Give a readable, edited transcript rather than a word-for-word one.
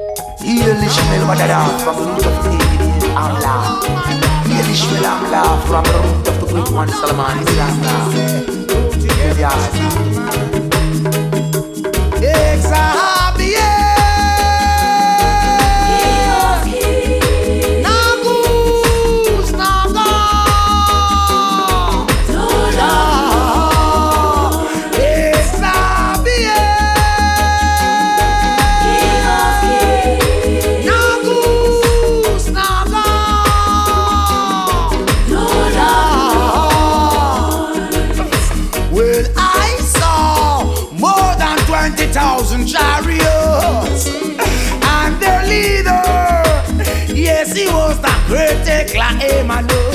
Heal Ishmael Madada from the root of David, Amla. Heal Ishmael Amla from the root of the great one Solomon, is Amla. Exabie. Chariots and their leader, yes, he was the great Emmanuel.